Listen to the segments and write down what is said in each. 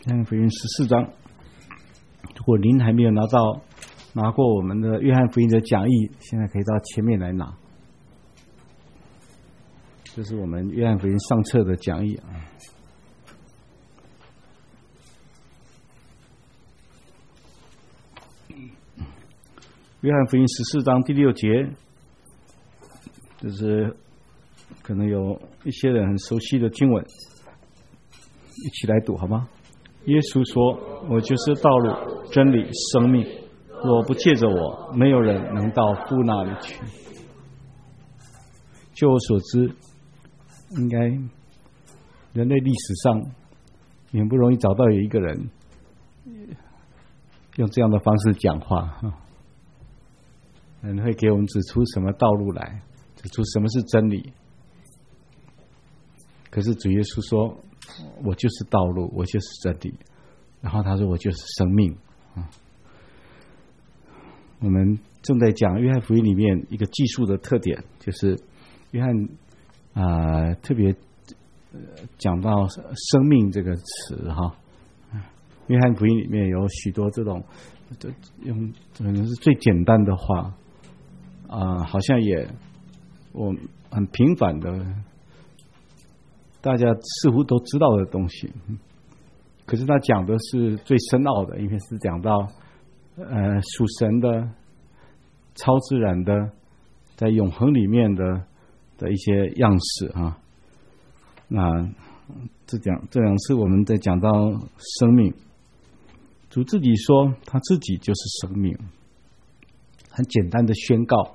约翰福音14章，如果您还没有拿过我们的约翰福音的讲义，现在可以到前面来拿。这是我们约翰福音上册的讲义啊。约翰福音14章第6节，就是可能有一些人很熟悉的经文，一起来读好吗？耶稣说：“我就是道路、真理、生命，若不借着我，没有人能到父那里去。”就我所知，应该人类历史上也不容易找到有一个人用这样的方式讲话，人会给我们指出什么道路来，指出什么是真理。可是主耶稣说：“我就是道路，我就是真理。”然后他说：“我就是生命。”我们正在讲约翰福音里面一个记述的特点，就是约翰特别讲到生命这个词哈。约翰福音里面有许多这种用可能是最简单的话好像我很平凡的，大家似乎都知道的东西，可是他讲的是最深奥的，因为是讲到属神的、超自然的，在永恒里面的一些样式啊。那这两次我们在讲到生命，主自己说他自己就是生命，很简单的宣告，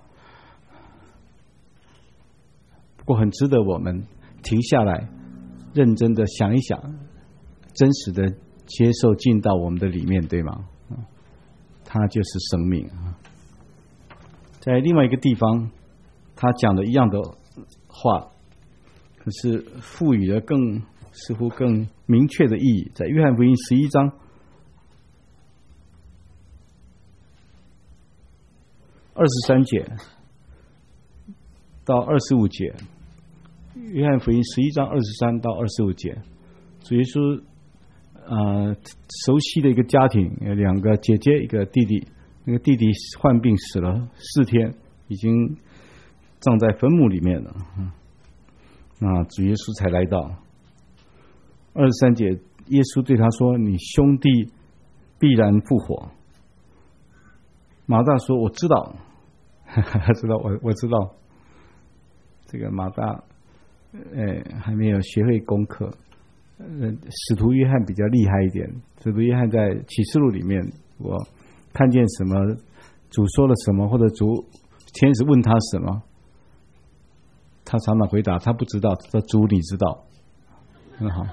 不过很值得我们停下来认真的想一想，真实的接受进到我们的里面，对吗？它就是生命。在另外一个地方他讲的一样的话，可是赋予了似乎更明确的意义。在约翰福音11章23节到25节，约翰福音11章23到25节，主耶稣熟悉的一个家庭，有2个姐姐一个弟弟，那个弟弟患病死了4天，已经葬在坟墓里面了。那主耶稣才来到。23节，耶稣对他说：“你兄弟必然复活。”马大说：“我知道。”知道，我知道。这个马大还没有学会功课。使徒约翰比较厉害一点。使徒约翰在启示录里面，我看见什么，主说了什么，或者天使问他什么，他常常回答他不知道，他说：“主你知道。”很好。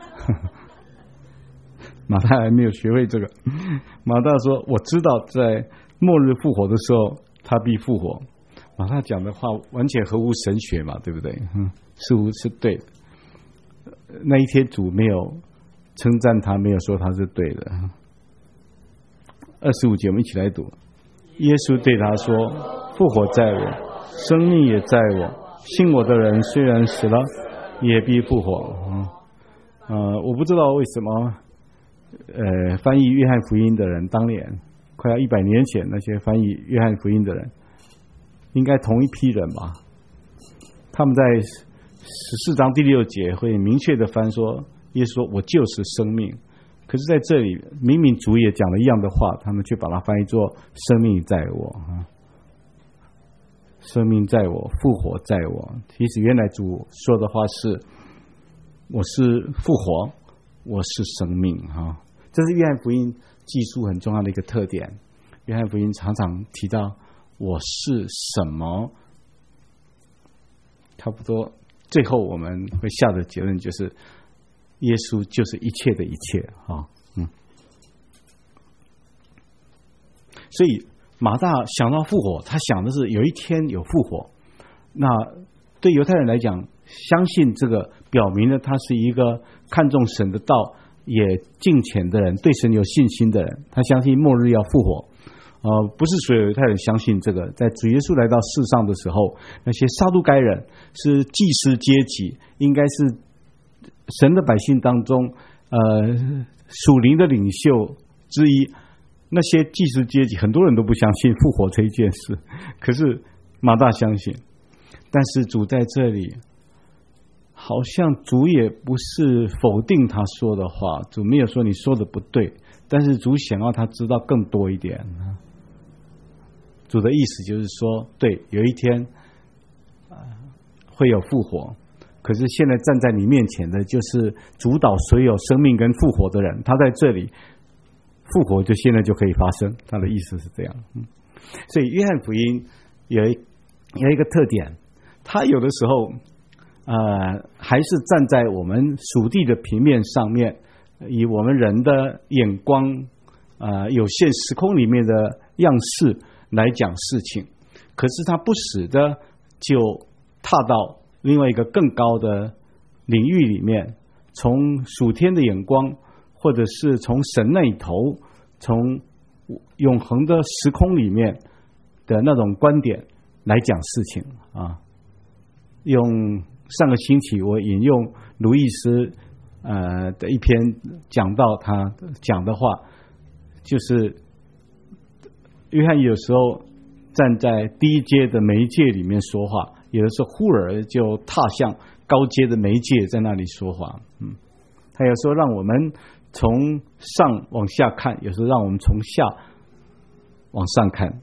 马大还没有学会这个。马大说：“我知道在末日复活的时候他必复活。”马大讲的话完全合乎神学嘛，对不对？似乎是对的。那一天主没有称赞他，没有说他是对的。25节我们一起来读。耶稣对他说：“复活在我，生命也在我，信我的人虽然死了，也必复活。”我不知道为什么翻译约翰福音的人，当年快要100年前那些翻译约翰福音的人，应该同一批人吧？他们在14章第6节会明确的翻说，耶稣说：“我就是生命。”可是在这里明明主也讲了一样的话，他们却把它翻译作“生命在我”，生命在我，复活在我。其实原来主说的话是：“我是复活，我是生命。”这是约翰福音记述很重要的一个特点。约翰福音常常提到我是什么，差不多最后我们会下的结论就是耶稣就是一切的一切。所以马大想到复活，他想的是有一天有复活。那对犹太人来讲，相信这个表明了他是一个看重神的道也敬虔的人，对神有信心的人。他相信末日要复活。不是所有犹太人相信这个。在主耶稣来到世上的时候，那些撒都该人是祭司阶级，应该是神的百姓当中属灵的领袖之一，那些祭司阶级很多人都不相信复活这一件事，可是马大相信。但是主在这里，好像主也不是否定他说的话，主没有说你说的不对，但是主想要他知道更多一点。主的意思就是说，对，有一天会有复活，可是现在站在你面前的就是主导所有生命跟复活的人，他在这里复活就现在就可以发生，他的意思是这样。所以约翰福音有一个特点，他有的时候还是站在我们属地的平面上面，以我们人的眼光有限时空里面的样式来讲事情，可是他不时的就踏到另外一个更高的领域里面，从属天的眼光，或者是从神那一头，从永恒的时空里面的那种观点来讲事情啊。用上个星期我引用卢易斯的一篇讲到他讲的话，就是约翰有时候站在低阶的媒介里面说话，有的时候忽而就踏向高阶的媒介在那里说话。他有时候让我们从上往下看，有时候让我们从下往上看。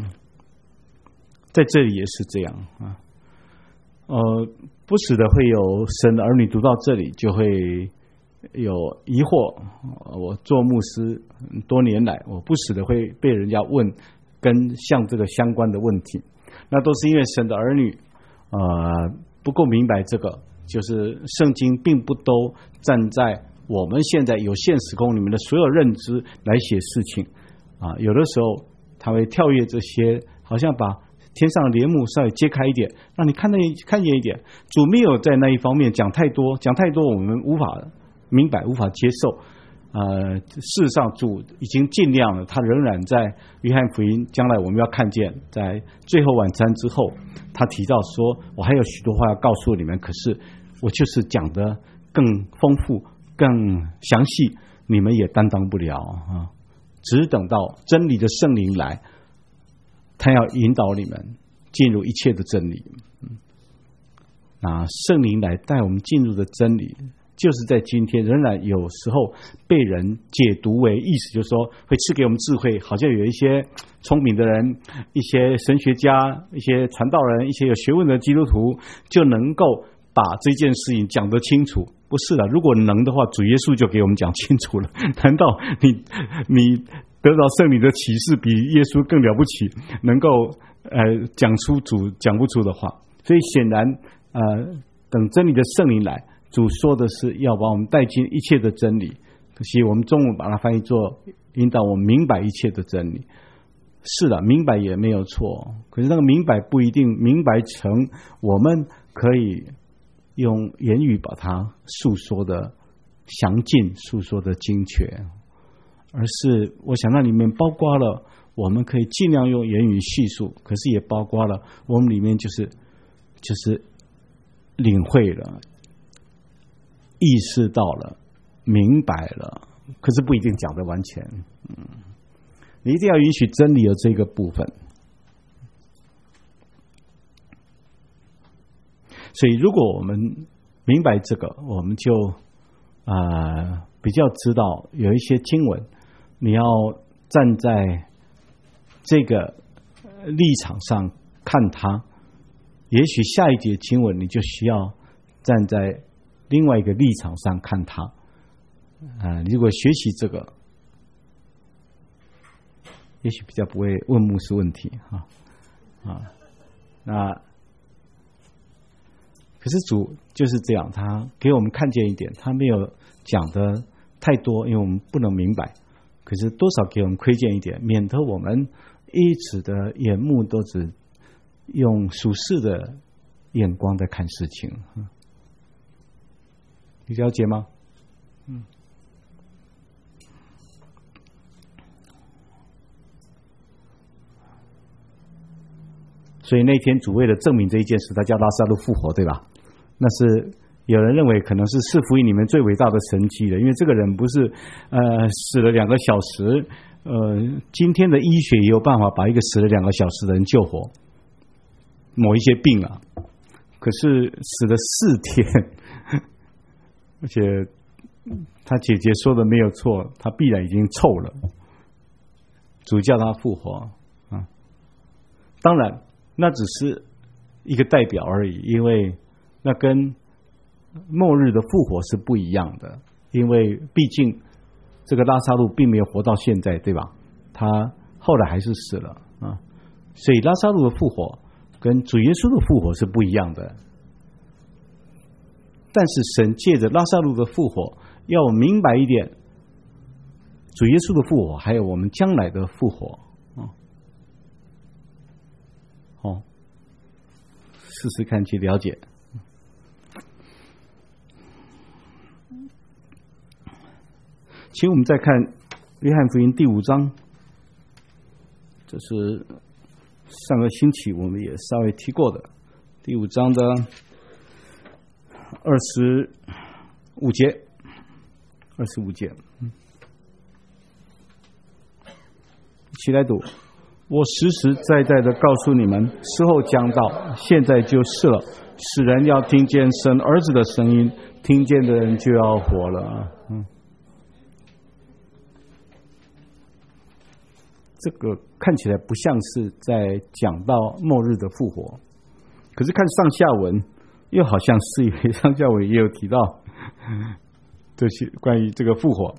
在这里也是这样啊。不时的会有神的儿女读到这里就会有疑惑。我做牧师多年来，我不时的会被人家问跟像这个相关的问题，那都是因为神的儿女不够明白这个，就是圣经并不都站在我们现在有限时空里面的所有认知来写事情啊。有的时候他会跳跃这些，好像把天上的帘幕稍微揭开一点，让你看见一点。主没有在那一方面讲太多我们无法明白，无法接受。事实上主已经尽量了，他仍然在约翰福音将来我们要看见，在最后晚餐之后，他提到说，我还有许多话要告诉你们，可是我就是讲得更丰富更详细，你们也担当不了啊！只等到真理的圣灵来，他要引导你们进入一切的真理。那圣灵来带我们进入的真理，就是在今天仍然有时候被人解读为意思，就是说会赐给我们智慧，好像有一些聪明的人，一些神学家，一些传道人，一些有学问的基督徒就能够把这件事情讲得清楚。不是的，如果能的话，主耶稣就给我们讲清楚了。难道你得到圣灵的启示比耶稣更了不起，能够讲出主讲不出的话？所以显然等真理的圣灵来，主说的是要把我们带进一切的真理，可惜我们中文把它翻译作引导我们明白一切的真理。是的，明白也没有错，可是那个明白不一定明白成我们可以用言语把它诉说的详尽，诉说的精确，而是我想那里面包括了我们可以尽量用言语叙述，可是也包括了我们里面就是领会了，意识到了，明白了，可是不一定讲得完全。你一定要允许真理有这个部分。所以如果我们明白这个，我们就比较知道有一些经文你要站在这个立场上看它，也许下一节经文你就需要站在另外一个立场上看它。你如果学习这个，也许比较不会问牧师问题那可是主就是这样，他给我们看见一点，他没有讲的太多，因为我们不能明白，可是多少给我们窥见一点，免得我们一直的眼目都只用属世的眼光在看事情。你了解吗？所以那天主为了证明这一件事，他叫拉撒路复活，对吧？那是有人认为可能是四福音里面最伟大的神迹了，因为这个人不是死了2个小时，今天的医学也有办法把一个死了2个小时的人救活，某一些病啊，可是死了4天，而且他姐姐说的没有错，他必然已经臭了，主叫他复活啊。当然那只是一个代表而已，因为那跟末日的复活是不一样的，因为毕竟这个拉撒路并没有活到现在，对吧？他后来还是死了啊，所以拉撒路的复活跟主耶稣的复活是不一样的。但是神借着拉撒路的复活，要我明白一点，主耶稣的复活还有我们将来的复活试试看去了解。请我们再看约翰福音第5章，这是上个星期我们也稍微提过的，第5章的25节，25节，一起来读。我实实在在的告诉你们，时候将到，现在就是了。使人要听见神儿子的声音，听见的人就要活了。这个看起来不像是在讲到末日的复活，可是看上下文又好像是，因为上下文也有提到这些关于这个复活，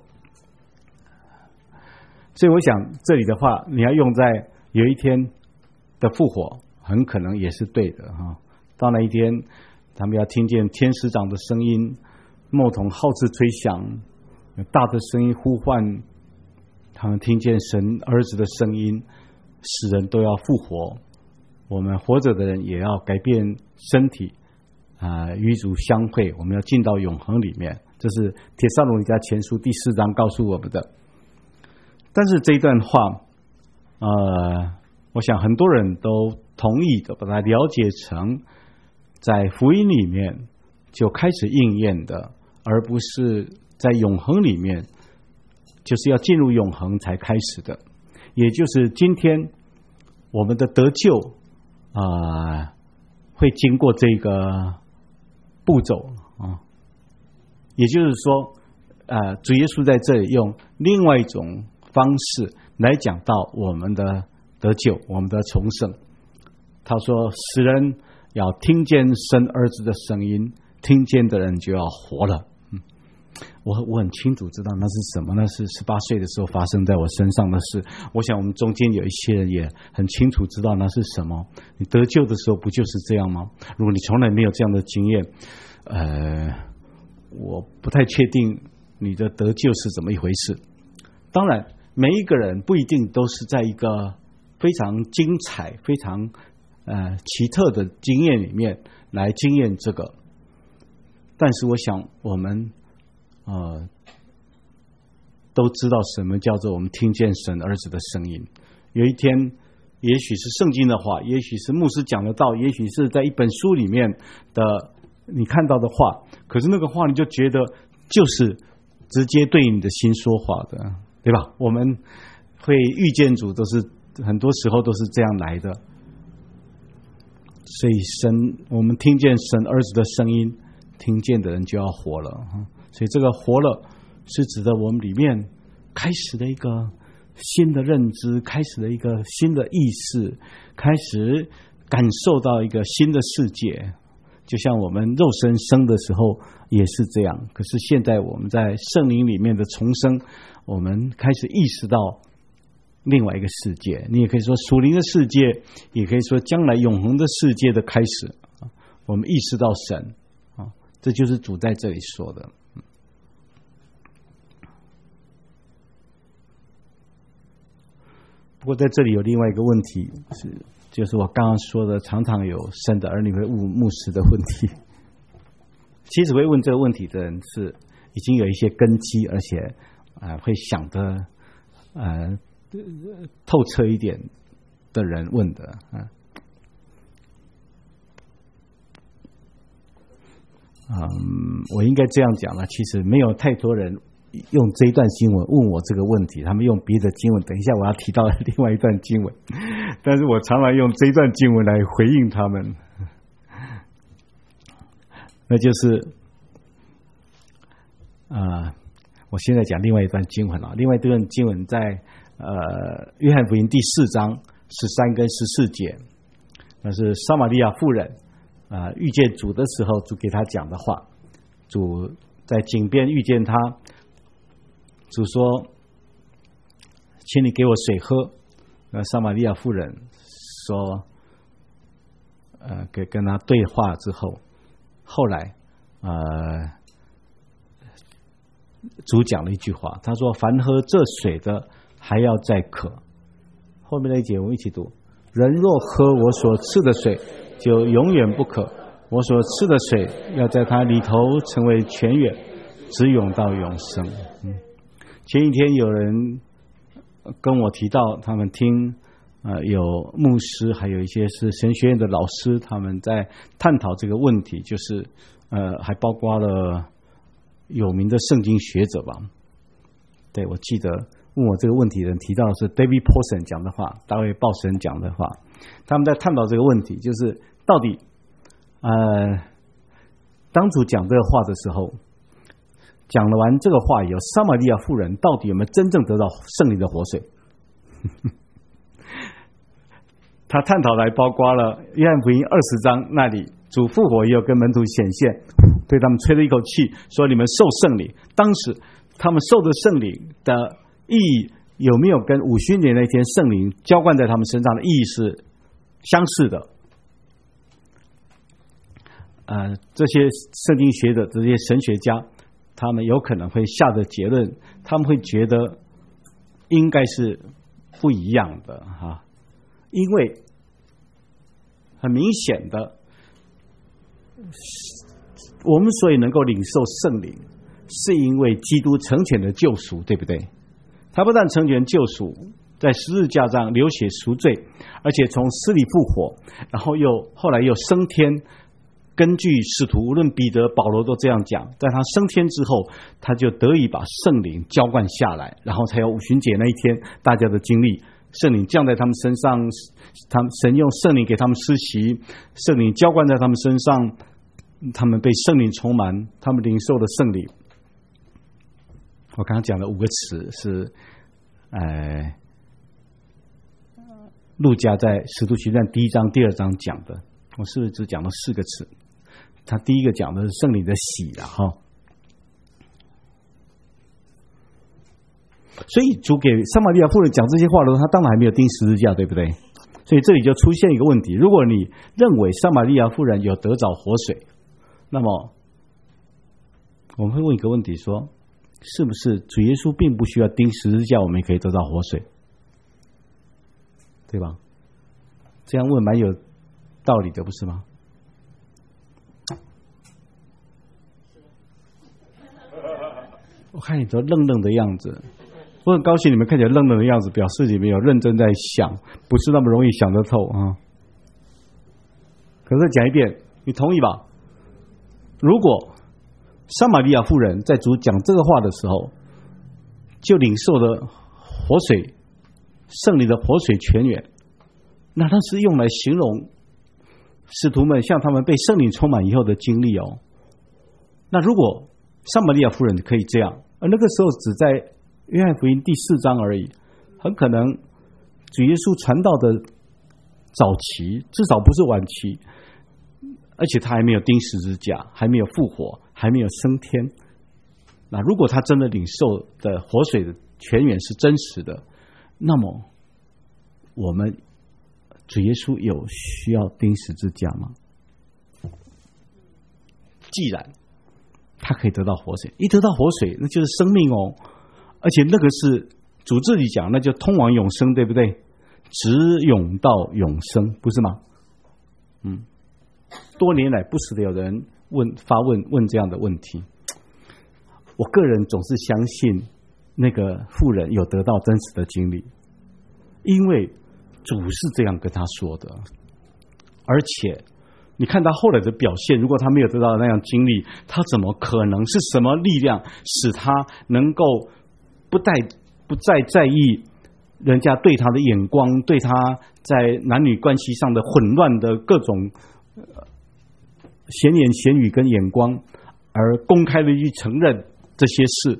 所以我想这里的话，你要用在有一天的复活，很可能也是对的哈。到那一天，他们要听见天使长的声音，牧童号志吹响，有大的声音呼唤，他们听见神儿子的声音，使人都要复活。我们活着的人也要改变身体与主相会，我们要进到永恒里面。这是帖撒罗尼迦前书第4章告诉我们的。但是这一段话我想很多人都同意的，把它了解成在福音里面就开始应验的，而不是在永恒里面就是要进入永恒才开始的。也就是今天我们的得救会经过这个步骤也就是说主耶稣在这里用另外一种方式来讲到我们的得救，我们的重生。他说使人要听见神儿子的声音，听见的人就要活了。我很清楚知道那是什么，那是18岁的时候发生在我身上的事。我想我们中间有一些人也很清楚知道那是什么。你得救的时候不就是这样吗？如果你从来没有这样的经验，我不太确定你的得救是怎么一回事。当然每一个人不一定都是在一个非常精彩非常奇特的经验里面来经验这个，但是我想我们都知道什么叫做我们听见神儿子的声音。有一天也许是圣经的话，也许是牧师讲的道，也许是在一本书里面的你看到的话，可是那个话你就觉得就是直接对你的心说话的，对吧？我们会遇见主都是很多时候都是这样来的。所以我们听见神儿子的声音，听见的人就要活了。所以这个活了是指的我们里面开始的一个新的认知，开始的一个新的意识，开始感受到一个新的世界。就像我们肉身生的时候也是这样，可是现在我们在圣灵里面的重生，我们开始意识到另外一个世界，你也可以说属灵的世界，也可以说将来永恒的世界的开始。我们意识到神这就是主在这里说的。不过在这里有另外一个问题，就是我刚刚说的常常有神的儿女会误牧师的问题。其实会问这个问题的人是已经有一些根基，而且会想得透彻一点的人问的我应该这样讲了，其实没有太多人用这一段经文问我这个问题，他们用别的经文，等一下我要提到另外一段经文，但是我常常用这一段经文来回应他们，那就是我现在讲另外一段经文了。另外一段经文在约翰福音第4章13跟14节，那是撒玛利亚妇人遇见主的时候，主给他讲的话。主在井边遇见他，主说：“请你给我水喝。”那撒玛利亚妇人说：“跟他对话之后，后来主讲了一句话，他说：“凡喝这水的，还要再渴。”后面那一节我们一起读：“人若喝我所赐的水，就永远不渴。我所赐的水，要在它里头成为泉源，直涌到永生。”前一天有人跟我提到，他们听有牧师，还有一些是神学院的老师，他们在探讨这个问题，就是还包括了有名的圣经学者吧。对，我记得问我这个问题的人提到的是 David Paulson 讲的话，大卫鲍森讲的话。他们在探讨这个问题，就是到底当主讲这个话的时候，讲了完这个话以后，撒玛利亚妇人到底有没有真正得到圣灵的活水？他探讨来包括了约翰福音20章那里，主复活以后跟门徒显现，对他们吹了一口气，说你们受圣灵。当时他们受的圣灵的意义有没有跟五旬节那天圣灵浇灌在他们身上的意义是相似的？这些圣经学者、这些神学家，他们有可能会下的结论，他们会觉得应该是不一样的哈，因为很明显的，我们所以能够领受圣灵，是因为基督成全的救赎，对不对？他不但成全救赎，在十字架上流血赎罪，而且从死里复活，然后后来又升天。根据使徒，无论彼得、保罗都这样讲，在他升天之后，他就得以把圣灵浇灌下来，然后才有五旬节那一天大家的经历，圣灵降在他们身上，神用圣灵给他们施洗，圣灵浇灌在他们身上，他们被圣灵充满，他们领受了圣灵。我刚刚讲了5个词，是路加在使徒行传1章、2章讲的，我是不是只讲了4个词？他第一个讲的是圣灵的洗了哈，所以主给撒玛利亚妇人讲这些话的时候，他当然还没有钉十字架，对不对？所以这里就出现一个问题：如果你认为撒玛利亚妇人有得着活水，那么我们会问一个问题说，是不是主耶稣并不需要钉十字架，我们也可以得到活水，对吧？这样问蛮有道理的，不是吗？我看你都愣愣的样子，我很高兴你们看起来愣愣的样子，表示你们有认真在想，不是那么容易想得透啊。可是讲一遍，你同意吧？如果撒玛利亚妇人在主讲这个话的时候，就领受了活水，圣灵的活水泉源，那它是用来形容使徒们像他们被圣灵充满以后的经历哦。那如果撒玛利亚妇人可以这样，而那个时候只在约翰福音第4章而已，很可能主耶稣传道的早期，至少不是晚期，而且他还没有钉十字架，还没有复活，还没有升天。那如果他真的领受的活水的泉源是真实的，那么我们主耶稣有需要钉十字架吗？既然他可以得到活水，一得到活水，那就是生命哦，而且那个是主自己讲，那就通往永生，对不对？直涌到永生，不是吗？多年来不时的有人发问这样的问题，我个人总是相信那个妇人有得到真实的经历，因为主是这样跟他说的，而且你看他后来的表现，如果他没有得到那样经历，他怎么可能是什么力量使他能够不再在意人家对他的眼光，对他在男女关系上的混乱的各种闲言闲语跟眼光，而公开的去承认这些事，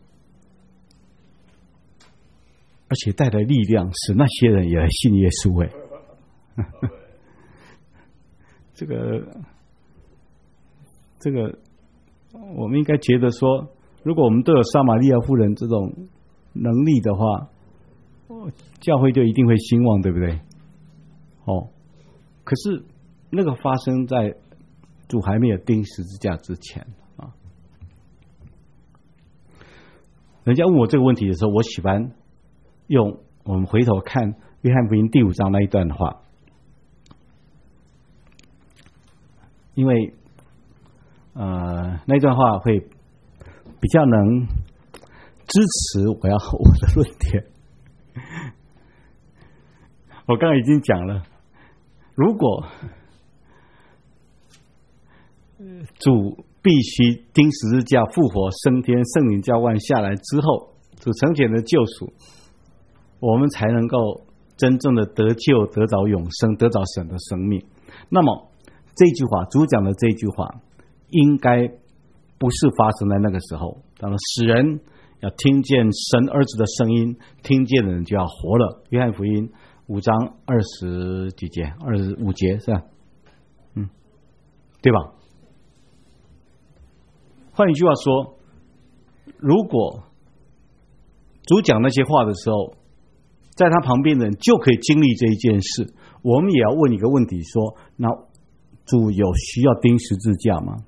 而且带来力量，使那些人也来信耶稣。这个，我们应该觉得说，如果我们都有撒玛利亚妇人这种能力的话，教会就一定会兴旺，对不对？可是那个发生在主还没有钉十字架之前啊。人家问我这个问题的时候，我喜欢用我们回头看约翰福音第5章那一段话，因为那段话会比较能支持我的论点。我刚刚已经讲了，如果主必须钉十字架、复活、升天、圣灵浇灌下来之后，主成全的救赎，我们才能够真正的得救、得着永生、得着神的生命。那么这句话，主讲的这句话，应该不是发生在那个时候。当然，使人要听见神儿子的声音，听见的人就要活了。约翰福音5章20几节，25节是吧？对吧？换一句话说，如果主讲那些话的时候，在他旁边的人就可以经历这一件事，我们也要问一个问题说，那主有需要钉十字架吗？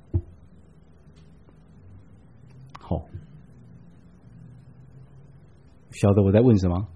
好，晓得我在问什么？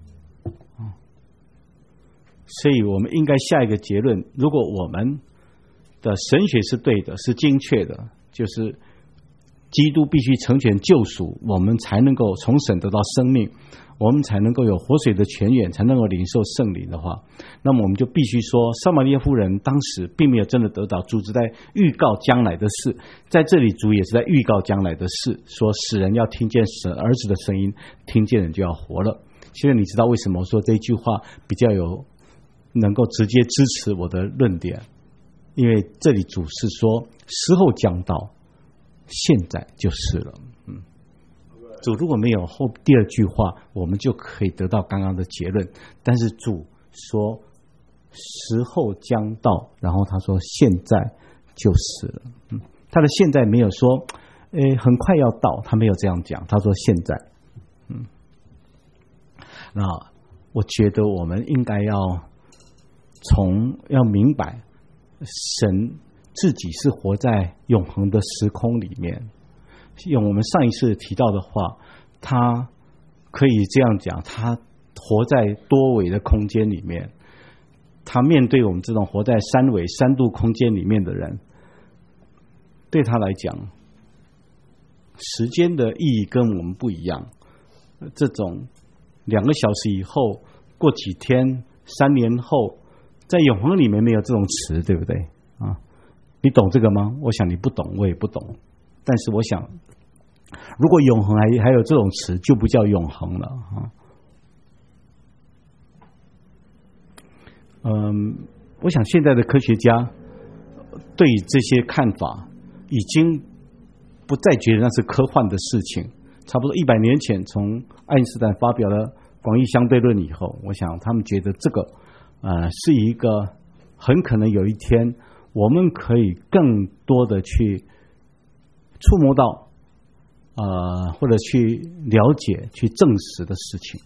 所以我们应该下一个结论，如果我们的神学是对的，是精确的，就是基督必须成全救赎，我们才能够从神得到生命，我们才能够有活水的泉源，才能够领受圣灵的话，那么我们就必须说，撒玛利亚妇人当时并没有真的得到，主只在预告将来的事。在这里主也是在预告将来的事，说使人要听见神儿子的声音，听见人就要活了。现在你知道为什么说这句话比较有能够直接支持我的论点，因为这里主是说时候将到，现在就是了。主如果没有后第二句话，我们就可以得到刚刚的结论。但是主说时候将到，然后他说现在就是了。他的现在没有说很快要到，他没有这样讲，他说现在。那我觉得我们应该要明白，神自己是活在永恒的时空里面。用我们上一次提到的话，他可以这样讲，他活在多维的空间里面，他面对我们这种活在三维3度空间里面的人，对他来讲，时间的意义跟我们不一样。这种2个小时以后，过几天、3年后，在永恒里面没有这种词，对不对啊？你懂这个吗？我想你不懂，我也不懂。但是我想，如果永恒还有这种词，就不叫永恒了啊。我想现在的科学家对这些看法已经不再觉得那是科幻的事情。差不多100年前，从爱因斯坦发表了广义相对论以后，我想他们觉得这个是一个很可能有一天我们可以更多的去触摸到或者去了解、去证实的事情。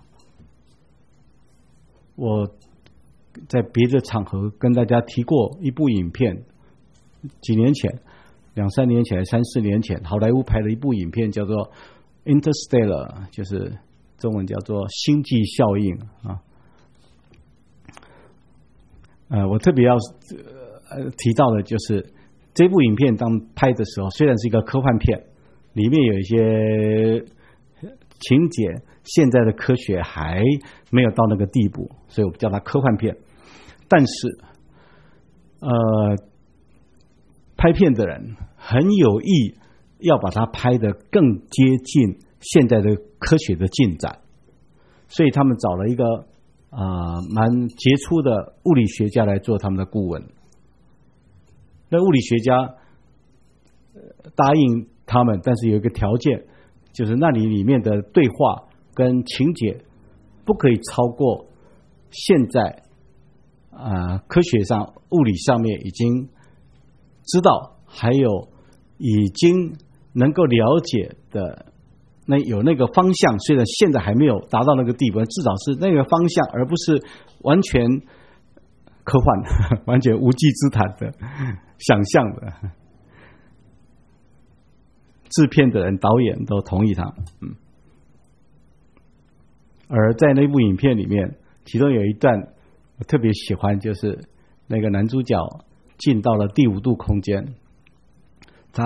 我在别的场合跟大家提过一部影片，几年前2-3年前、3-4年前，好莱坞拍了一部影片叫做 Interstellar， 就是中文叫做星际效应我特别要提到的就是这部影片当拍的时候，虽然是一个科幻片，里面有一些情节现在的科学还没有到那个地步，所以我叫它科幻片。但是拍片的人很有意要把它拍得更接近现在的科学的进展，所以他们找了一个蛮杰出的物理学家来做他们的顾问。那物理学家答应他们，但是有一个条件，就是那里面的对话跟情节不可以超过现在科学上物理上面已经知道，还有已经能够了解的有那个方向，虽然现在还没有达到那个地步，至少是那个方向，而不是完全科幻完全无稽之谈的想象的。制片的人导演都同意他。而在那部影片里面，其中有一段我特别喜欢，就是那个男主角进到了第5度空间，他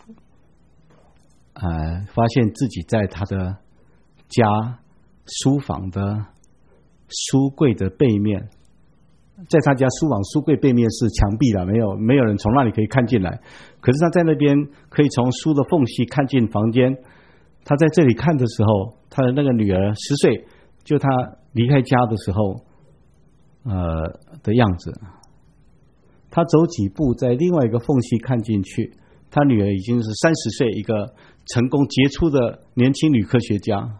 发现自己在他的家书房的书柜的背面，在他家书房书柜背面是墙壁了，没有人从那里可以看进来，可是他在那边可以从书的缝隙看进房间。他在这里看的时候，他的那个女儿10岁，就他离开家的时候的样子。他走几步在另外一个缝隙看进去，他女儿已经是30岁，一个成功杰出的年轻女科学家。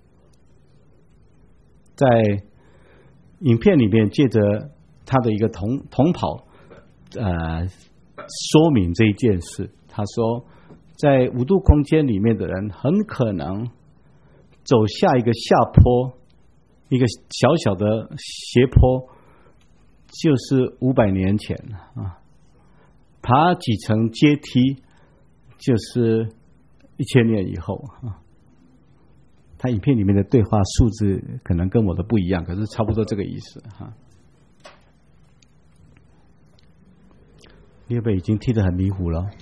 在影片里面借着他的一个同跑说明这一件事。他说在5度空间里面的人很可能走下一个下坡，一个小小的斜坡，就是500年前爬几层阶梯就是1000年以后他影片里面的对话数字可能跟我的不一样，可是差不多这个意思你会不会已经听得很迷糊了？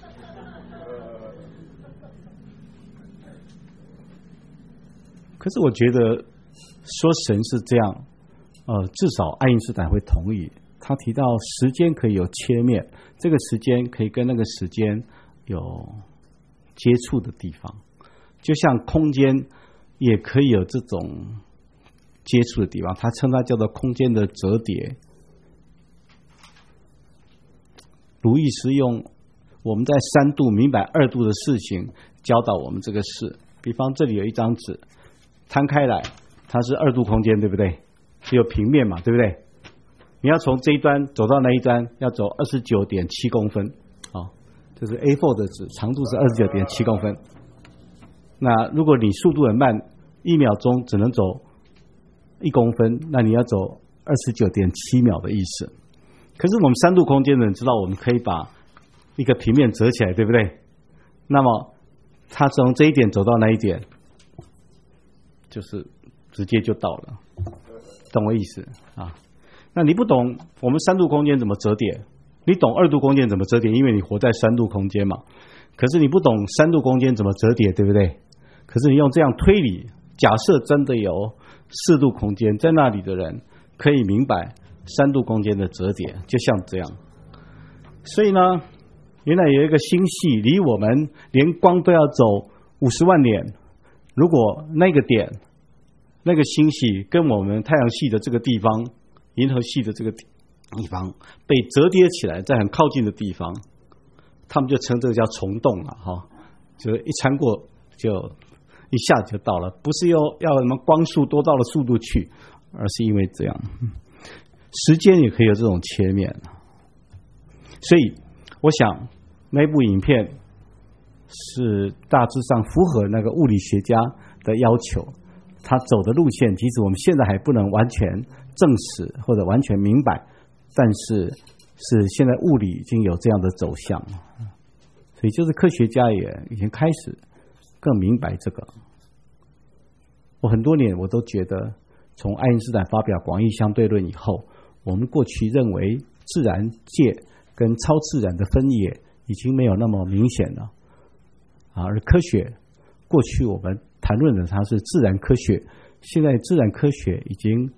可是我觉得说神是这样，至少爱因斯坦会同意。他提到时间可以有切面，这个时间可以跟那个时间有接触的地方，就像空间也可以有这种接触的地方，他称它叫做空间的折叠。鲁易斯用我们在3度明白2度的事情教导我们这个事。比方这里有一张纸摊开来，它是2度空间，对不对？只有平面嘛，对不对？你要从这一端走到那一端要走 29.7 公分这是 A4 的纸，长度是 29.7 公分。那如果你速度很慢，1秒钟只能走1公分，那你要走 29.7 秒的意思。可是我们3度空间的人知道，我们可以把一个平面折起来，对不对？那么他从这一点走到那一点，就是直接就到了，懂我意思那你不懂我们3度空间怎么折叠，你懂2度空间怎么折叠，因为你活在3度空间嘛。可是你不懂3度空间怎么折叠，对不对？可是你用这样推理，假设真的有4度空间，在那里的人可以明白3度空间的折叠，就像这样。所以呢，原来有一个星系离我们连光都要走50万年，如果那个点那个星系跟我们太阳系的这个地方，银河系的这个地方被折叠起来，在很靠近的地方，他们就称这个叫虫洞了就一穿过就一下就到了，不是要什么光速多到了速度去，而是因为这样时间也可以有这种切面。所以我想那部影片是大致上符合那个物理学家的要求，他走的路线即使我们现在还不能完全证实或者完全明白，但是现在物理已经有这样的走向，所以就是科学家也已经开始更明白这个。我很多年我都觉得，从爱因斯坦发表广义相对论以后，我们过去认为自然界跟超自然的分野已经没有那么明显了而科学过去我们谈论的它是自然科学，现在自然科学已经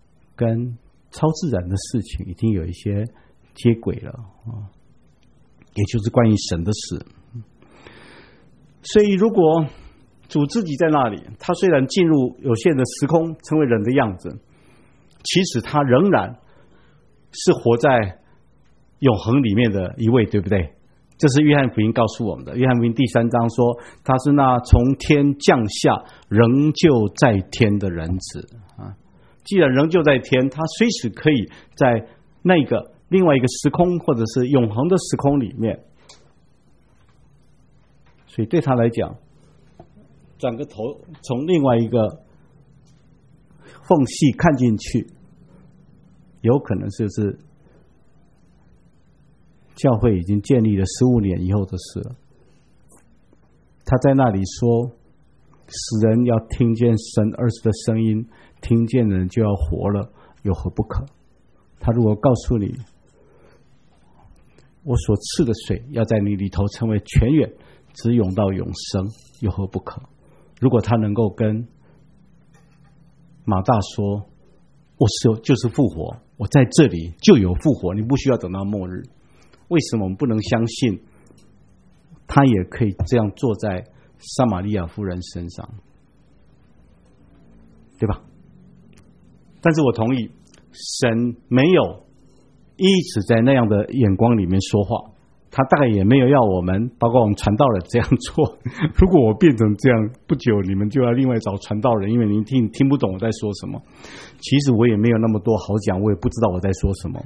跟超自然的事情已经有一些接轨了也就是关于神的事。所以如果主自己在那里，他虽然进入有限的时空，成为人的样子，其实他仍然是活在永恒里面的一位，对不对？这是约翰福音告诉我们的。约翰福音第3章说，他是那从天降下仍旧在天的人子啊。既然仍旧在天，他随时可以在那个另外一个时空或者是永恒的时空里面，所以对他来讲，转个头从另外一个缝隙看进去，有可能就是教会已经建立了15年以后的事了。他在那里说，使人要听见神儿子的声音，听见的人就要活了，有何不可？他如果告诉你，我所赐的水要在你里头成为泉源，直涌到永生，有何不可？如果他能够跟马大说，我就是复活，我在这里就有复活，你不需要等到末日，为什么我们不能相信他也可以这样做在撒玛利亚妇人身上，对吧？但是我同意，神没有一直在那样的眼光里面说话，他大概也没有要我们，包括我们传道人这样做。如果我变成这样，不久你们就要另外找传道人，因为您听不懂我在说什么。其实我也没有那么多好讲，我也不知道我在说什么。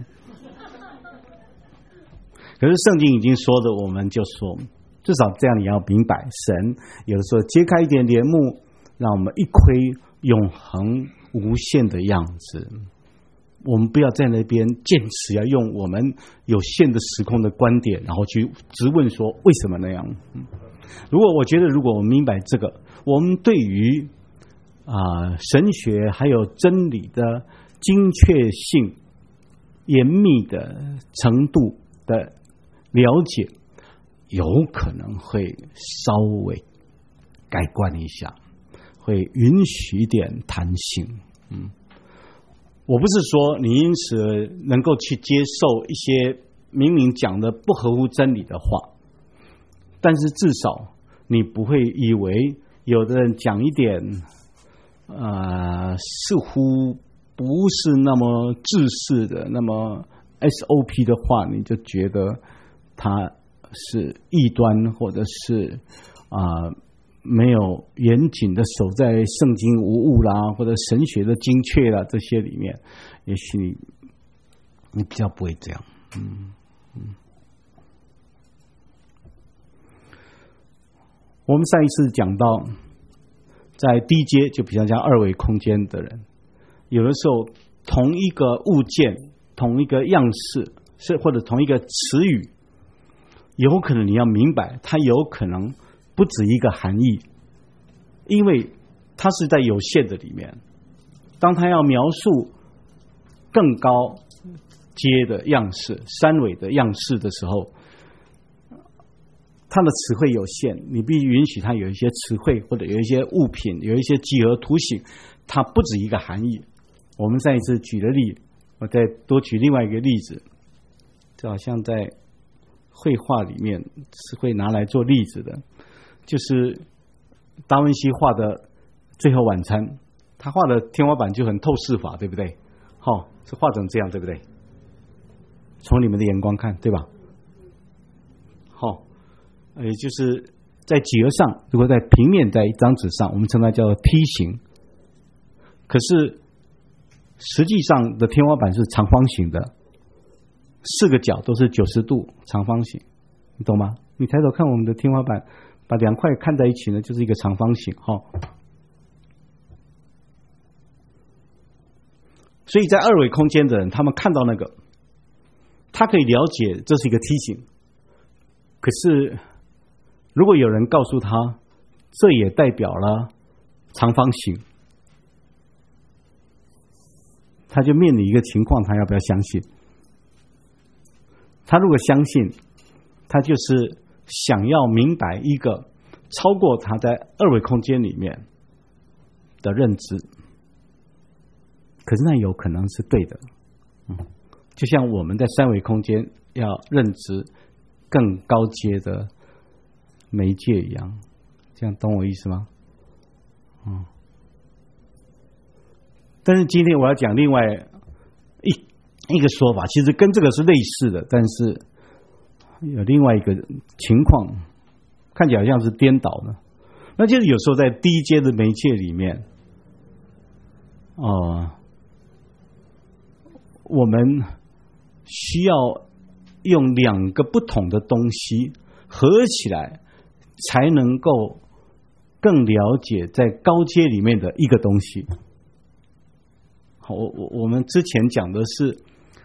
可是圣经已经说的，我们就说，至少这样你要明白，神有的时候揭开一点帘幕，让我们一窥永恒无限的样子。我们不要在那边坚持要用我们有限的时空的观点，然后去质问说为什么那样。我觉得如果我们明白这个，我们对于神学还有真理的精确性、严密的程度的了解，有可能会稍微改观一下，会允许一点弹性。我不是说你因此能够去接受一些明明讲的不合乎真理的话，但是至少你不会以为有的人讲一点似乎不是那么制式的，那么 SOP 的话，你就觉得他是异端，或者是没有严谨的守在圣经无误啦，或者神学的精确啦，这些里面，也许你比较不会这样。我们上一次讲到，在低阶就比较像二维空间的人，有的时候同一个物件、同一个样式，或者同一个词语，有可能你要明白，它有可能不止一个含义，因为它是在有限的里面。当它要描述更高阶的样式、三维的样式的时候，它的词汇有限，你必须允许它有一些词汇，或者有一些物品，有一些几何图形，它不止一个含义。我们上一次举了例，我再多举另外一个例子，就好像在绘画里面是会拿来做例子的，就是达文西画的《最后晚餐》，他画的天花板就很透视法，对不对？是画成这样，对不对？从你们的眼光看，对吧？也就是在几何上，如果在平面在一张纸上，我们称它叫做梯形。可是实际上的天花板是长方形的，4个角都是90度长方形，你懂吗？你抬头看我们的天花板，把2块看在一起呢，就是一个长方形。所以在二维空间的人，他们看到那个，他可以了解这是一个梯形。可是如果有人告诉他这也代表了长方形，他就面临一个情况，他要不要相信？他如果相信，他就是想要明白一个超过他在二维空间里面的认知，可是那有可能是对的。就像我们在三维空间要认知更高阶的媒介一样，这样懂我意思吗？但是今天我要讲另外一个说法，其实跟这个是类似的，但是有另外一个情况，看起来好像是颠倒的。那就是有时候在低阶的媒介里面，我们需要用两个不同的东西合起来，才能够更了解在高阶里面的一个东西。好，我们之前讲的是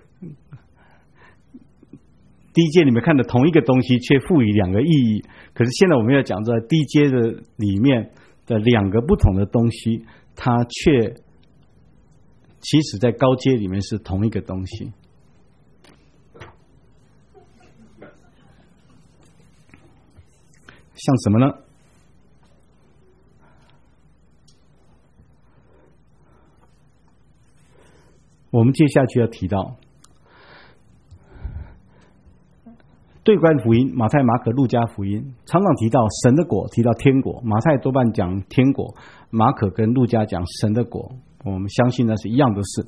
低阶里面看的同一个东西，却赋予两个意义。可是现在我们要讲在低阶的里面的两个不同的东西，它却其实在高阶里面是同一个东西。像什么呢？我们接下去要提到对观福音，马太、马可、路加福音常常提到神的国，提到天国。马太多半讲天国，马可跟路加讲神的国。我们相信那是一样的事。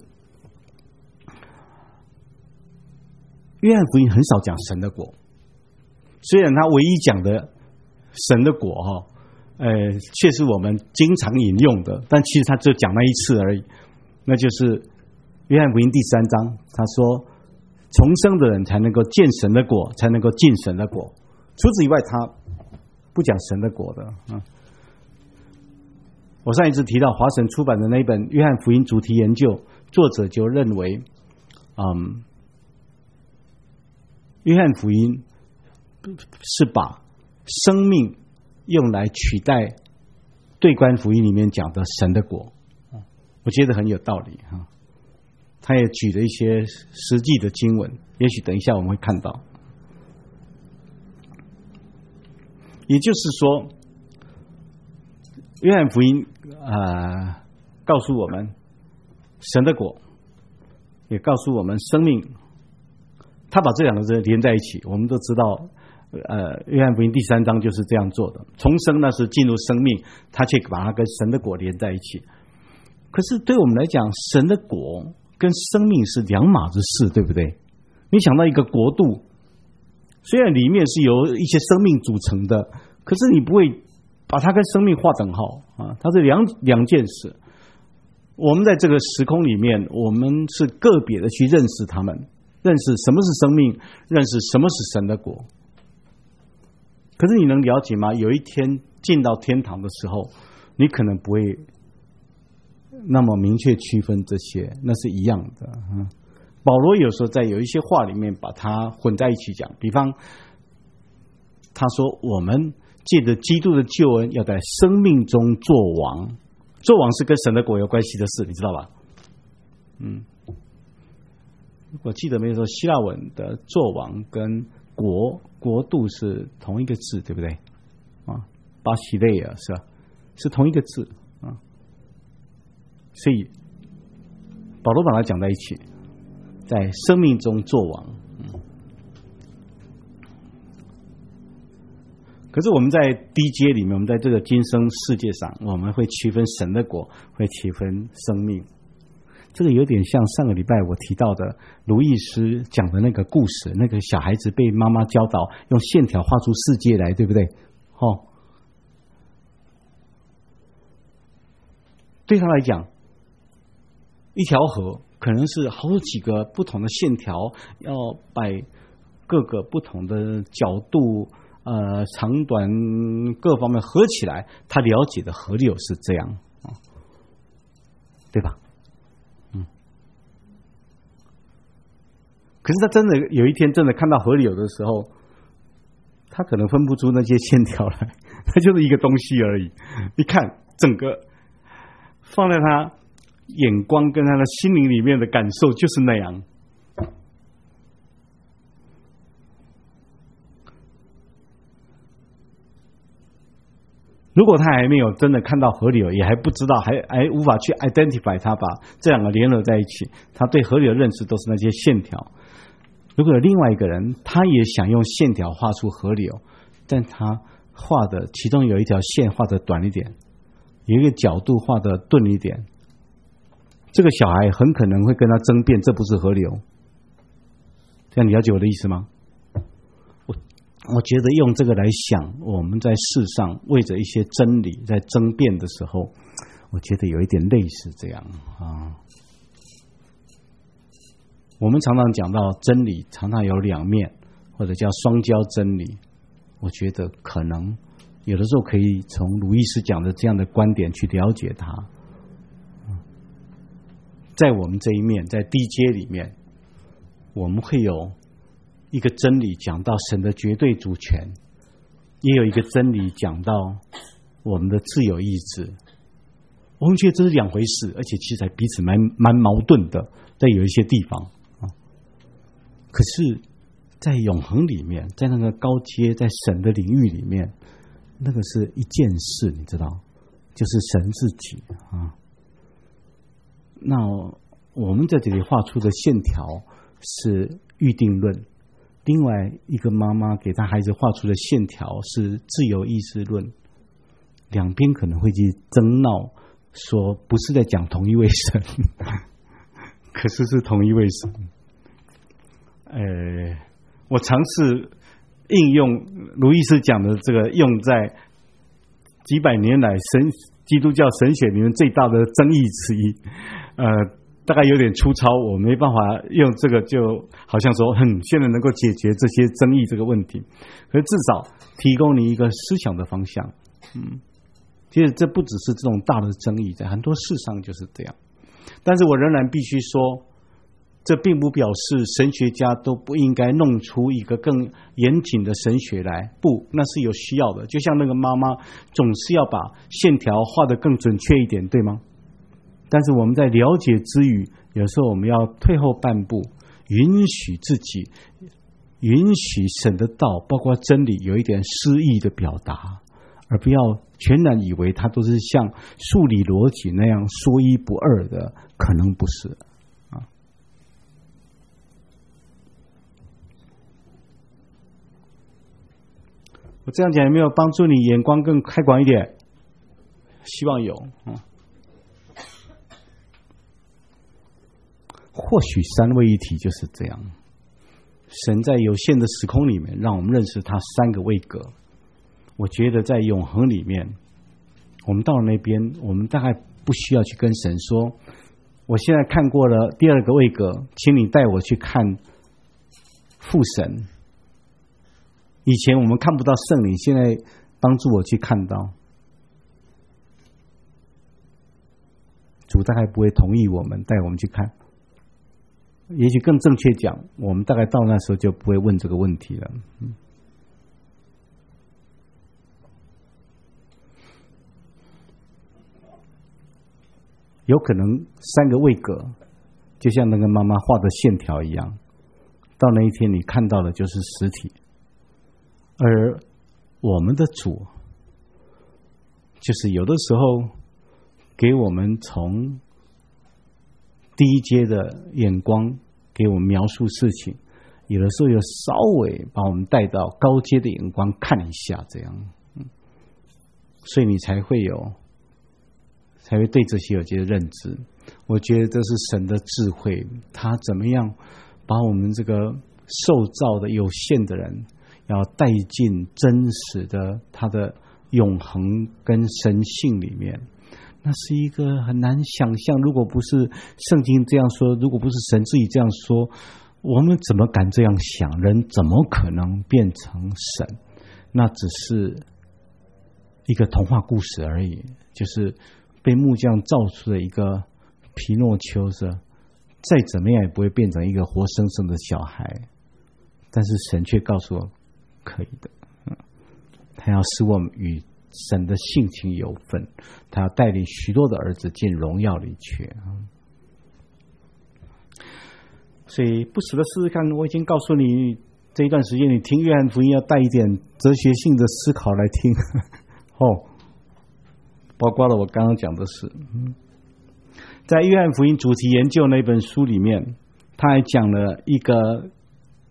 约翰福音很少讲神的国，虽然他唯一讲的神的国却是我们经常引用的，但其实他只讲那一次而已。那就是约翰福音第3章，他说重生的人才能够见神的国，才能够进神的国。除此以外，他不讲神的国的。我上一次提到华神出版的那本《约翰福音主题研究》，作者就认为，约翰福音是把生命用来取代对观福音里面讲的神的国。我觉得很有道理哈。他也举了一些实际的经文，也许等一下我们会看到。也就是说，约翰福音告诉我们神的国，也告诉我们生命。他把这两个字连在一起，我们都知道，约翰福音第3章就是这样做的。重生那是进入生命，他却把它跟神的国连在一起。可是对我们来讲，神的国跟生命是两码子事，对不对？你想到一个国度，虽然里面是由一些生命组成的，可是你不会把它跟生命划等号啊，它是两件事。我们在这个时空里面，我们是个别的去认识他们，认识什么是生命，认识什么是神的国。可是你能了解吗？有一天进到天堂的时候，你可能不会那么明确区分这些，那是一样的。保罗有时候在有一些话里面把它混在一起讲，比方他说我们借着基督的救恩要在生命中作王，作王是跟神的国有关系的事，你知道吧？我记得没有说希腊文的作王跟国度是同一个字，对不对？巴西类啊，是吧？是同一个字啊。所以保罗把它讲在一起，在生命中作王。可是我们在低阶里面，我们在这个今生世界上，我们会区分神的国，会区分生命。这个有点像上个礼拜我提到的卢易斯讲的那个故事，那个小孩子被妈妈教导用线条画出世界来，对不对？对他来讲，一条河可能是好几个不同的线条，要摆各个不同的角度，长短各方面合起来，他了解的河流是这样，对吧？可是他真的有一天真的看到河流的时候，他可能分不出那些线条来，它就是一个东西而已。一看整个放在他眼光跟他的心灵里面的感受就是那样。如果他还没有真的看到河流，也还不知道，还无法去 identify 它，把这两个联合在一起，他对河流的认识都是那些线条。 如果有另外一个人，他也想用线条画出河流，但他画的其中有一条线画的短一点，有一个角度画的钝一点，这个小孩很可能会跟他争辩，这不是河流。这样你了解我的意思吗？我觉得用这个来想，我们在世上为着一些真理在争辩的时候，我觉得有一点类似这样啊。我们常常讲到真理常常有两面，或者叫双交真理。我觉得可能有的时候可以从鲁医师讲的这样的观点去了解它。在我们这一面，在低阶里面，我们会有一个真理讲到神的绝对主权，也有一个真理讲到我们的自由意志。我们觉得这是两回事，而且其实还彼此蛮矛盾的，在有一些地方啊。可是，在永恒里面，在那个高阶，在神的领域里面，那个是一件事，你知道，就是神自己啊。那我们在这里画出的线条是预定论，另外一个妈妈给她孩子画出的线条是自由意志论，两边可能会去争闹，说不是在讲同一位神，可是是同一位神。我尝试应用卢医师讲的这个，用在几百年来基督教神学里面最大的争议之一。大概有点粗糙，我没办法用这个，就好像说，现在能够解决这些争议这个问题，可是至少提供你一个思想的方向。其实这不只是这种大的争议，在很多事上就是这样。但是我仍然必须说，这并不表示神学家都不应该弄出一个更严谨的神学来，不，那是有需要的。就像那个妈妈总是要把线条画得更准确一点，对吗？但是我们在了解之余，有时候我们要退后半步，允许自己，允许神的道，包括真理，有一点诗意的表达，而不要全然以为它都是像数理逻辑那样说一不二的，可能不是啊。我这样讲有没有帮助你眼光更开广一点？希望有啊。或许三位一体就是这样，神在有限的时空里面让我们认识他三个位格。我觉得在永恒里面，我们到了那边，我们大概不需要去跟神说，我现在看过了第二个位格，请你带我去看父神。以前我们看不到圣灵，现在帮助我去看到。主大概不会同意我们带我们去看，也许更正确讲，我们大概到那时候就不会问这个问题了。有可能三个位格，就像那个妈妈画的线条一样，到那一天你看到的就是实体，而我们的主，就是有的时候给我们从低阶的眼光给我们描述事情，有的时候又稍微把我们带到高阶的眼光看一下，这样，所以你才会对这些有些认知。我觉得这是神的智慧，他怎么样把我们这个受造的有限的人，要带进真实的他的永恒跟神性里面。那是一个很难想象，如果不是圣经这样说，如果不是神自己这样说，我们怎么敢这样想？人怎么可能变成神？那只是一个童话故事而已，就是被木匠造出的一个皮诺丘，是再怎么样也不会变成一个活生生的小孩。但是神却告诉我可以的，他要使我们与神的性情有份，他要带领许多的儿子进荣耀里去。所以不时的试试看，我已经告诉你，这一段时间你听约翰福音要带一点哲学性的思考来听包括了我刚刚讲的事。在约翰福音主题研究那本书里面，他还讲了一个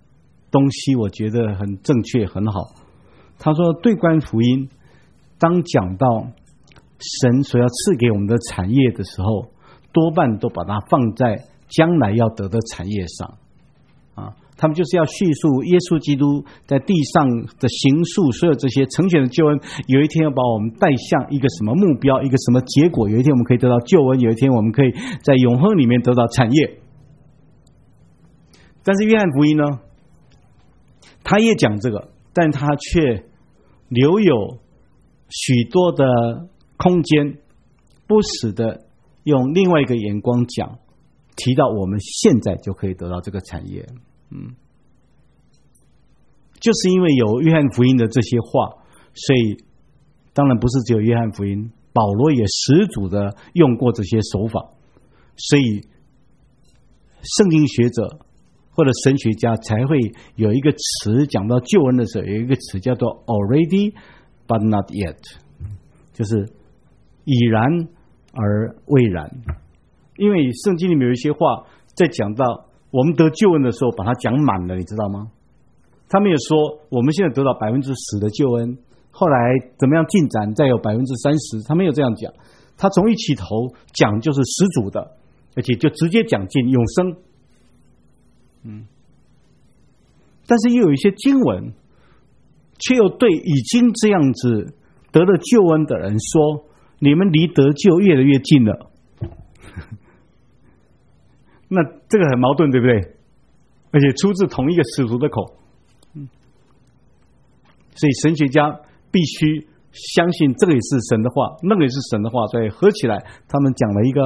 东西，我觉得很正确，很好。他说，对观福音，当讲到神所要赐给我们的产业的时候，多半都把它放在将来要得的产业上啊。他们就是要叙述耶稣基督在地上的行述，所有这些成全的救恩，有一天要把我们带向一个什么目标，一个什么结果。有一天我们可以得到救恩，有一天我们可以在永恒里面得到产业。但是约翰福音呢，他也讲这个，但他却留有许多的空间，不时的用另外一个眼光讲，提到我们现在就可以得到这个产业。就是因为有约翰福音的这些话，所以当然不是只有约翰福音，保罗也十足的用过这些手法，所以圣经学者或者神学家才会有一个词，讲到救恩的时候有一个词叫做 already but not yet， 就是已然而未然。因为圣经里面有一些话在讲到我们得救恩的时候把它讲满了，你知道吗？他没有说我们现在得到10%的救恩，后来怎么样进展再有30%，他没有这样讲。他从一起头讲就是十足的，而且就直接讲进永生。但是又有一些经文却又对已经这样子得了救恩的人说，你们离得救越来越近了。那这个很矛盾，对不对？而且出自同一个使徒的口。所以神学家必须相信这个也是神的话，那个也是神的话，所以合起来他们讲了一个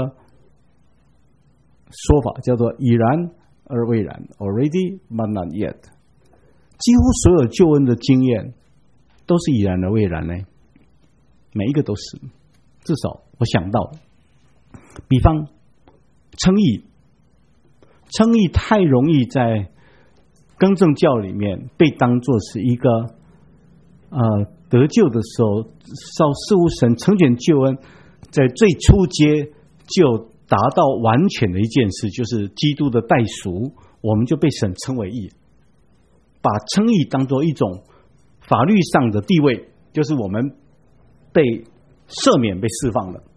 说法，叫做已然而未然 already but not yet。 几乎所有救恩的经验都是已然而未然呢，每一个都是。至少我想到，比方称义太容易在更正教里面被当作是一个得救的时候，似乎神成全救恩在最初阶就达到完全的一件事，就是基督的代赎，我们就被神称为义，把称义当作一种法律上的地位，就是我们被赦免被释放了。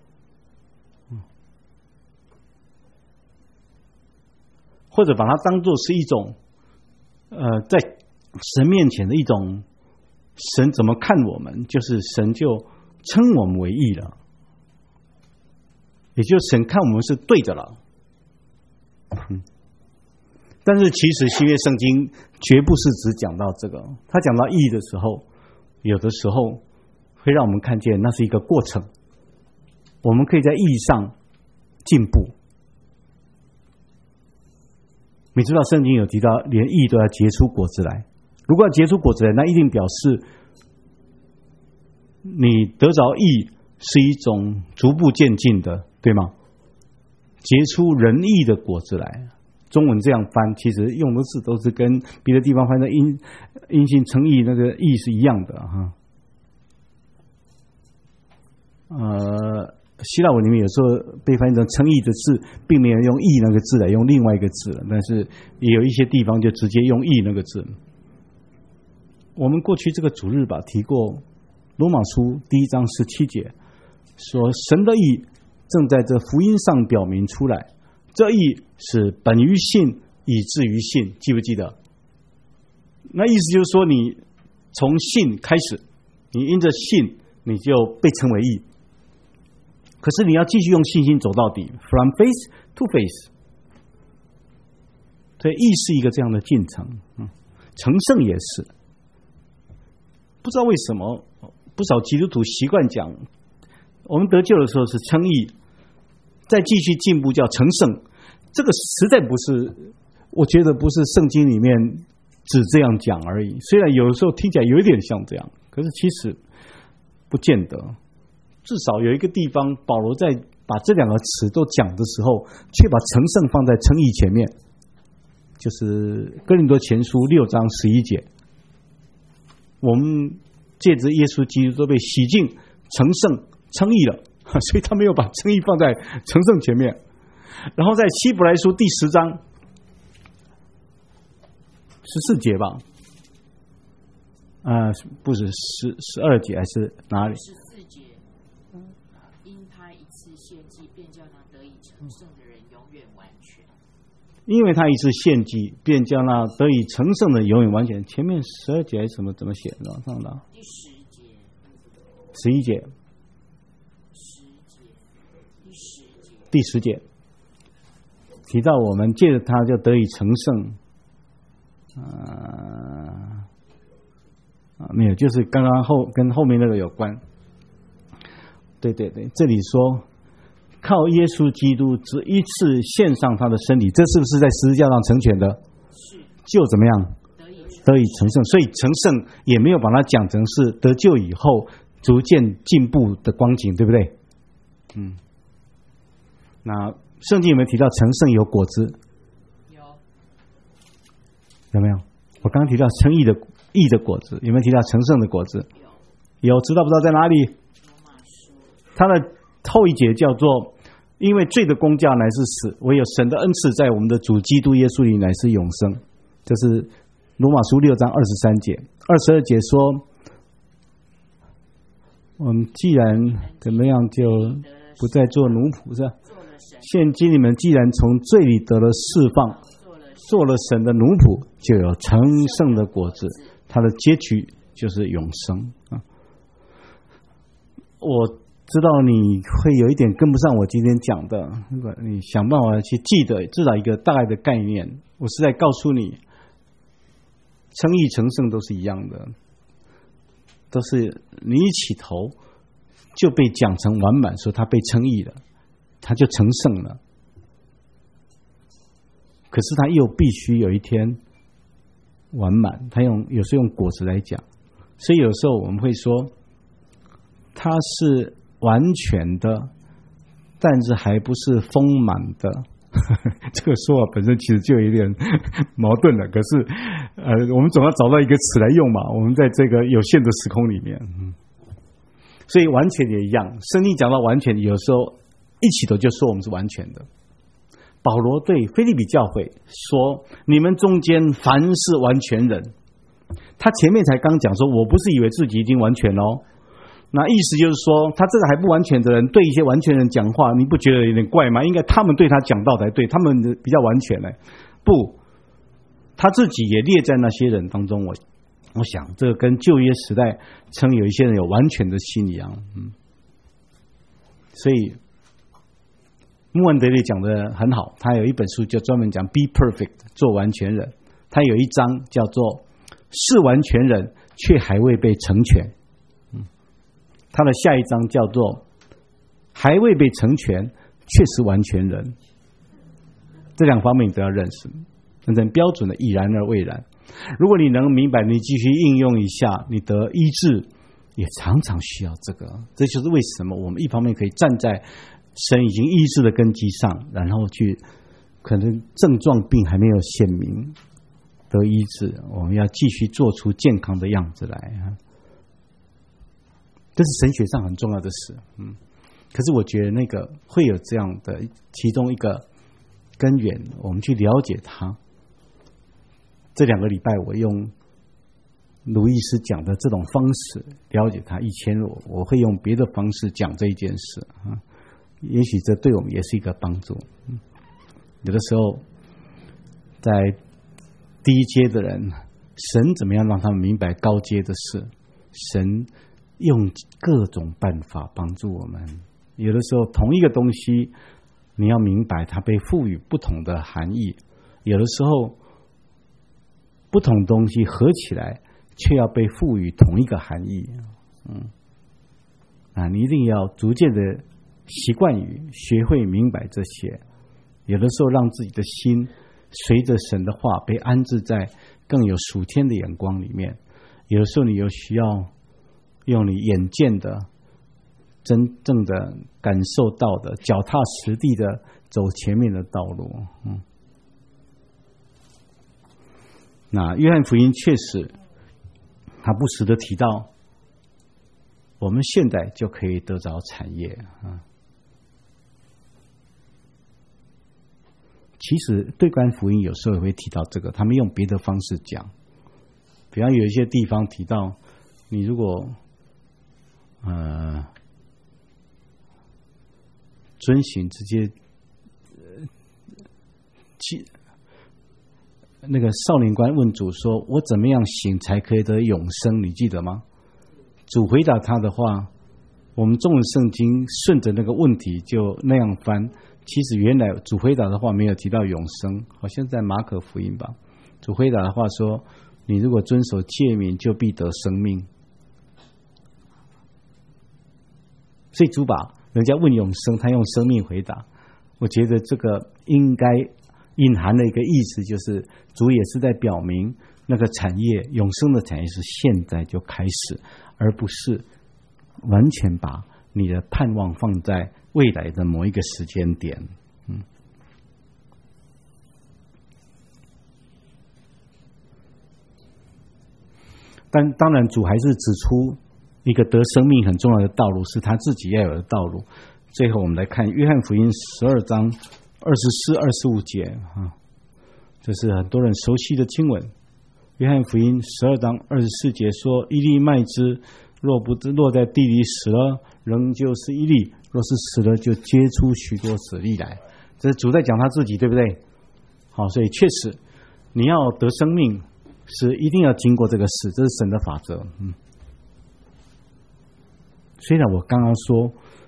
或者把它当作是一种在神面前的一种神怎么看我们，就是神就称我们为义了，也就是神看我们是对的了。但是其实新约圣经绝不是只讲到这个，他讲到义的时候，有的时候会让我们看见那是一个过程，我们可以在义上进步。你知道圣经有提到连义都要结出果子来，如果要结出果子来，那一定表示你得着义是一种逐步渐进的，对吗？结出仁义的果子来，中文这样翻其实用的字都是跟别的地方翻的因信称义那个义是一样的哈。希腊文里面有时候被翻译成称义的字，并没有用义那个字来用另外一个字了，但是也有一些地方就直接用义那个字。我们过去这个主日吧提过罗马书1章17节，说神的义正在这福音上表明出来，这义是本于信以至于信，记不记得？那意思就是说，你从信开始，你因着信你就被称为义，可是你要继续用信心走到底 ，from faith to faith。所以义是一个这样的进程，成圣也是。不知道为什么不少基督徒习惯讲，我们得救的时候是称义，再继续进步叫成圣。这个实在不是，我觉得不是圣经里面只这样讲而已。虽然有的时候听起来有一点像这样，可是其实不见得。至少有一个地方，保罗在把这两个词都讲的时候，却把成圣放在称义前面，就是哥林多前书6章11节。我们借着耶稣基督都被洗净、成圣、称义了，所以他没有把称义放在成圣前面。然后在希伯来书第10章 14节吧？不是12节还是哪里 14节，因他一次献祭，便叫那得以成圣的人永远完全。 因为他一次献祭，便叫那得以成圣的永远完全。前面12节还是怎么写的？上的第10节、 11节、第10节提到我们借着他就得以成圣。没有，就是刚刚跟后面那个有关。对，这里说靠耶稣基督只一次献上他的身体，这是不是在十字架上成全的？ 是， 就怎么样得以成圣？所以成圣也没有把它讲成是得救以后逐渐进步的光景，对不对？那圣经有没有提到成圣有果子？有没有？我刚刚提到称义的果子，有没有提到成圣的果子？有，知道不知道在哪里？它的后一节叫做因为罪的工价乃是死，唯有神的恩赐在我们的主基督耶稣里乃是永生。这是罗马书6章23节。22节说我们既然怎么样就不再做奴仆，是吧？现今你们既然从罪里得了释放，做了神的奴仆，就有成圣的果子，它的结局就是永生。我知道你会有一点跟不上我今天讲的，你想办法去记得至少一个大概的概念。我是在告诉你，称义成圣都是一样的，都是你一起头就被讲成完满，说他被称义了，他就成圣了。可是他又必须有一天完满，他有时候用果子来讲，所以有时候我们会说他是完全的，但是还不是丰满的。这个说法本身其实就有点矛盾了。可是我们总要找到一个词来用嘛，我们在这个有限的时空里面。所以完全也一样，圣经讲到完全，有时候一起头就说我们是完全的。保罗对腓立比教会说，你们中间凡是完全人，他前面才刚讲说，我不是以为自己已经完全哦。那意思就是说，他这个还不完全的人对一些完全人讲话，你不觉得有点怪吗？应该他们对他讲道才对，他们比较完全呢。不，他自己也列在那些人当中。我想这个跟旧约时代称有一些人有完全的心一样。所以穆恩德利讲的很好，他有一本书就专门讲 Be Perfect， 做完全人。他有一章叫做是完全人却还未被成全。他的下一章叫做还未被成全却是完全人。这两方面你都要认识，真正标准的已然而未然。如果你能明白，你继续应用一下，你得医治也常常需要这个。这就是为什么我们一方面可以站在神已经医治的根基上，然后去可能症状病还没有显明得医治，我们要继续做出健康的样子来。这是神学上很重要的事。可是我觉得那个会有这样的其中一个根源，我们去了解它。这2个礼拜我用卢医师讲的这种方式了解它，以前我会用别的方式讲这一件事也许这对我们也是一个帮助。有的时候在低阶的人，神怎么样让他们明白高阶的事，神用各种办法帮助我们。有的时候同一个东西你要明白它被赋予不同的含义，有的时候不同东西合起来却要被赋予同一个含义。你一定要逐渐的习惯于学会明白这些。有的时候让自己的心随着神的话被安置在更有属天的眼光里面，有的时候你又需要用你眼见的真正的感受到的脚踏实地的走前面的道路。那约翰福音确实他不时地提到我们现在就可以得着产业。其其实对观福音有时候也会提到这个，他们用别的方式讲，比方有一些地方提到，你如果遵行直接那个少年官问主说：“我怎么样行才可以得永生？”你记得吗？主回答他的话，我们中文圣经顺着那个问题就那样翻。其实原来主回答的话没有提到永生，好像在马可福音吧。主回答的话说：“你如果遵守诫命，就必得生命。”所以主把人家问永生，他用生命回答。我觉得这个应该隐含的一个意思，就是主也是在表明那个产业，永生的产业是现在就开始，而不是完全把你的盼望放在未来的某一个时间点。但当然主还是指出一个得生命很重要的道路，是他自己要有的道路。最后我们来看约翰福音12章24、25节啊，这是很多人熟悉的经文。约翰福音12章24节说：“一粒麦子若不落在地里死了，仍旧是一粒；若是死了，就结出许多子粒来。”这是主在讲他自己，对不对？好，所以确实你要得生命是一定要经过这个死，这是神的法则。虽然我刚刚说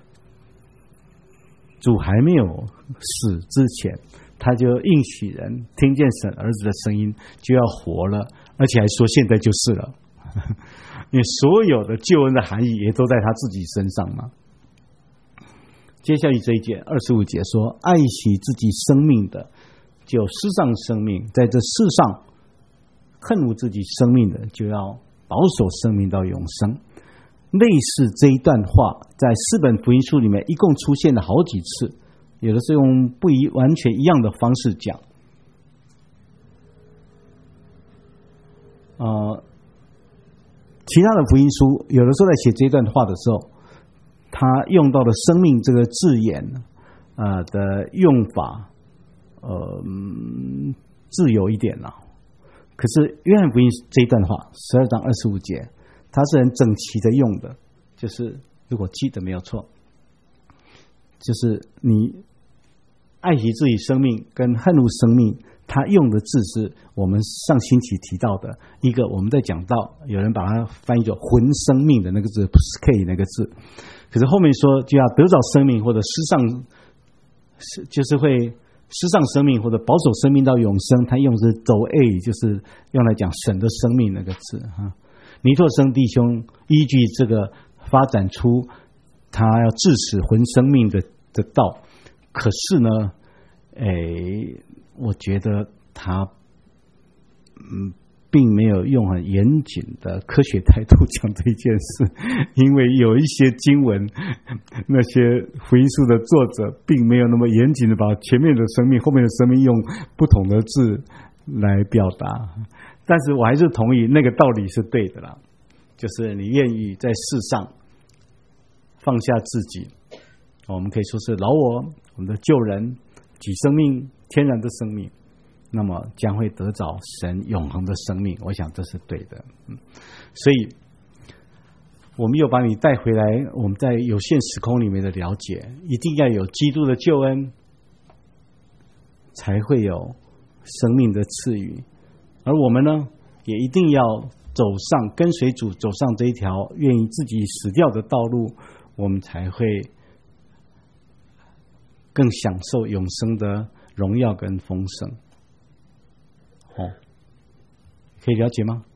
主还没有死之前，他就应许人听见神儿子的声音就要活了，而且还说现在就是了。因为所有的救恩的含义也都在他自己身上嘛。接下来这一节25节说：“爱惜自己生命的，就失丧生命；在这世上恨恶自己生命的，就要保守生命到永生。”类似这一段话在4本福音书里面一共出现了好几次，有的是用不完全一样的方式讲。其他的福音书有的时候在写这段话的时候，他用到的生命这个字眼的用法自由一点了。可是约翰福音这一段话12章25节，它是很整齐的用的，就是如果记得没有错，就是你爱惜自己生命跟恨恶生命，他用的字是我们上星期提到的一个，我们在讲到有人把它翻译作魂生命的那个字 K 那个字，可是后面说就要得着生命或者失丧，就是会失丧生命或者保守生命到永生，他用的是走 A， 就是用来讲神的生命那个字哈。尼托生弟兄依据这个发展出他要致死魂生命的道，可是呢，我觉得他并没有用很严谨的科学态度讲这件事，因为有一些经文，那些福音书的作者并没有那么严谨的把前面的生命、后面的生命用不同的字来表达。但是我还是同意那个道理是对的啦，就是你愿意在世上放下自己，我们可以说是老我们的旧人，举生命，天然的生命，那么将会得着神永恒的生命，我想这是对的。所以我们又把你带回来，我们在有限时空里面的了解，一定要有基督的救恩，才会有生命的赐予。而我们呢，也一定要跟随主走上这一条愿意自己死掉的道路，我们才会更享受永生的荣耀跟丰盛。可以了解吗？